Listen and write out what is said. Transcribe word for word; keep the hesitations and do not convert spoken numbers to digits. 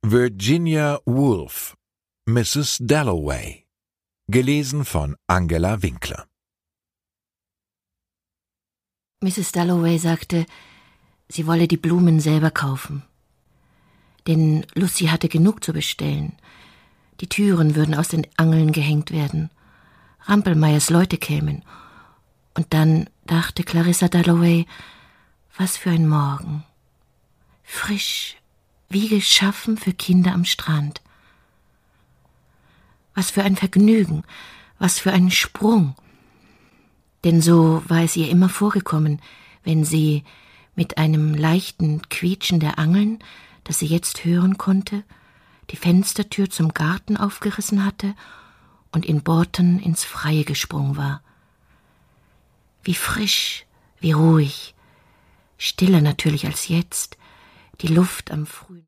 Virginia Woolf, Misses Dalloway. Gelesen von Angela Winkler. Misses Dalloway sagte, sie wolle die Blumen selber kaufen. Denn Lucy hatte genug zu bestellen. Die Türen würden aus den Angeln gehängt werden. Rampelmeyers Leute kämen. Und dann dachte Clarissa Dalloway, was für ein Morgen. Frisch, wie geschaffen für Kinder am Strand. Was für ein Vergnügen, was für ein Sprung. Denn so war es ihr immer vorgekommen, wenn sie mit einem leichten Quietschen der Angeln, das sie jetzt hören konnte, die Fenstertür zum Garten aufgerissen hatte und in Borton ins Freie gesprungen war. Wie frisch, wie ruhig, stiller natürlich als jetzt, die Luft am frühen